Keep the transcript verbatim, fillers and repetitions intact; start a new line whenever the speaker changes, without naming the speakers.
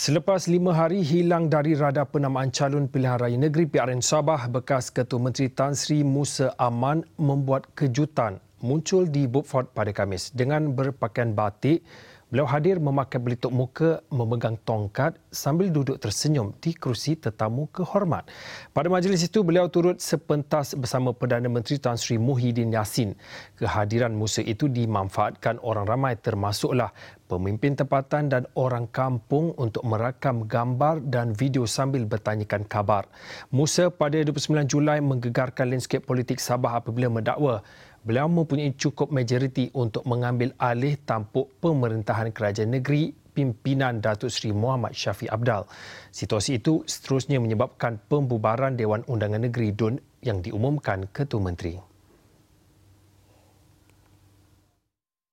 Selepas lima hari hilang dari radar penamaan calon pilihan raya negeri P R N Sabah, bekas Ketua Menteri Tan Sri Musa Aman membuat kejutan muncul di Beaufort pada Khamis. Dengan berpakaian batik, beliau hadir memakai pelitup muka, memegang tongkat sambil duduk tersenyum di kerusi tetamu kehormat. Pada majlis itu, beliau turut sepentas bersama Perdana Menteri Tan Sri Muhyiddin Yassin. Kehadiran Musa itu dimanfaatkan orang ramai termasuklah pemimpin tempatan dan orang kampung untuk merakam gambar dan video sambil bertanyakan khabar. Musa pada dua puluh sembilan Julai menggegarkan landscape politik Sabah apabila mendakwa beliau mempunyai cukup majoriti untuk mengambil alih tampuk pemerintahan kerajaan negeri pimpinan Datuk Seri Muhammad Shafie Apdal. Situasi itu seterusnya menyebabkan pembubaran Dewan Undangan Negeri D U N yang diumumkan Ketua Menteri.